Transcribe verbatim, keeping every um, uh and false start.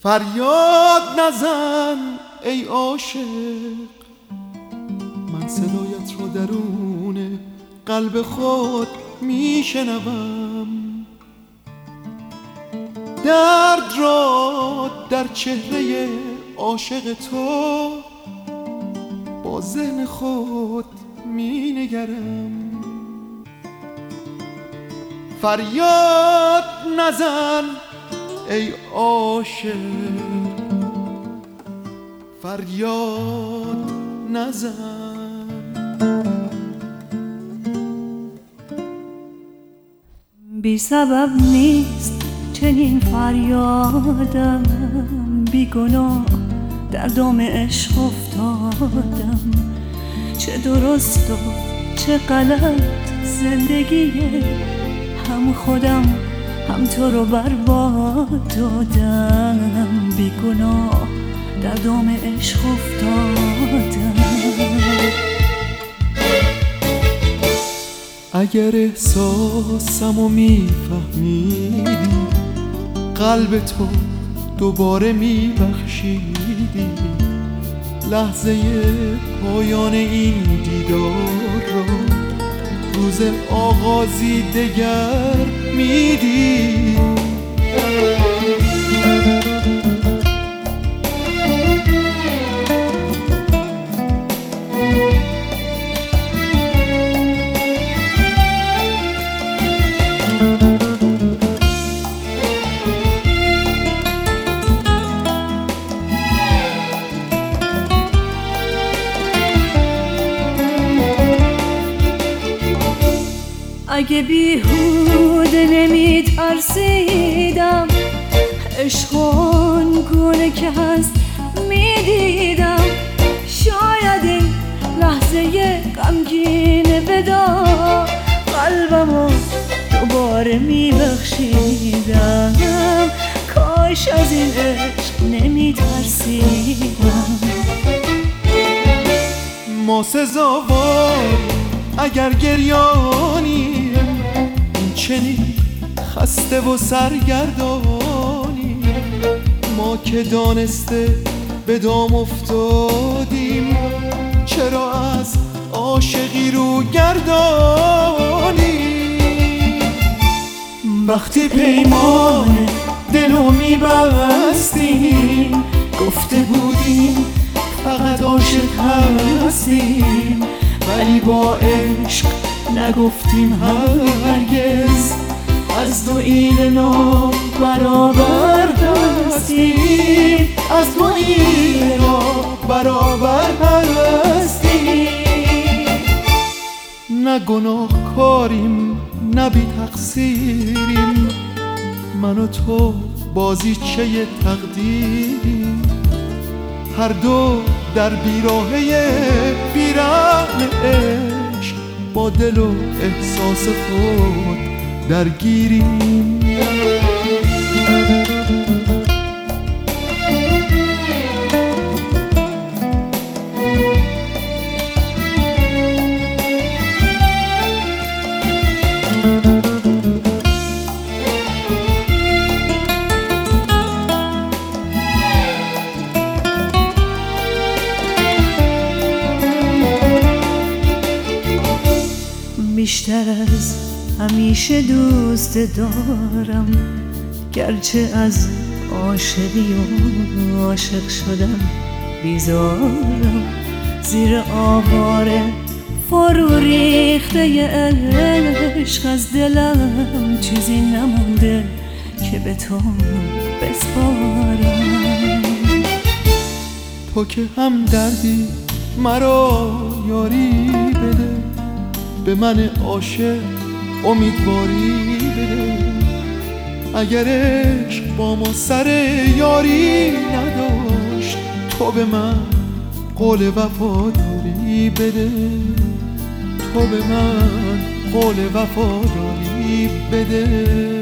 فریاد نزن ای عاشق، من صدایت را درون قلب خود میشنوم. درد را در چهره عاشق تو با ذهن خود می نگرم. فریاد نزن ای عاشق، فریاد نزن. بی سبب نیست چنین فریادم، بی گناه در دام عشق افتادم. چه درست و چه غلط زندگیه، هم خودم هم تو رو برباد دادم. بی گناه در دام عشق افتادم. اگر احساسمو میفهمیدی، قلب تو دوباره میبخشیدی. لحظه پایان این دیدار را روز آغازی دگر میدی. اگه بیهوده نمی ترسیدم، عشق آنگونه که هست میدیدم. شاید این لحظه غمگین ودا قلبمو دوباره میبخشیدم. کاش از این عشق نمی ترسیدم. ما سزاوار اگر گریانی، این چنین خسته و سرگردانی. ما که دانسته به دام افتادیم، چرا از عاشقی رو گردانی؟ وقتی پیمان دلو میبستیم، گفته بودیم فقط عاشق هستیم، ولی با عشق نگفتیم هرگز از دو اینا برابر هستیم. از دو اینا برابر هستیم. نه گناه کاریم نه بی تقصیریم، من و تو بازیچه تقدیریم. هر دو در بیراهه بیرحم عشق با دل و احساس خود درگیریم. بیشتر از همیشه دوست دارم، گرچه از عاشقی و عاشق شدم بیزارم. زیر آواره فرو ریخته عشق از دلم چیزی نمونده که به تو بسپارم. تو که هم دردی مرا یاری بده، به من عاشق امیدواری بده. اگر عشق با ما سر یاری نداشت، تو به من قول وفاداری بده. تو به من قول وفاداری بده.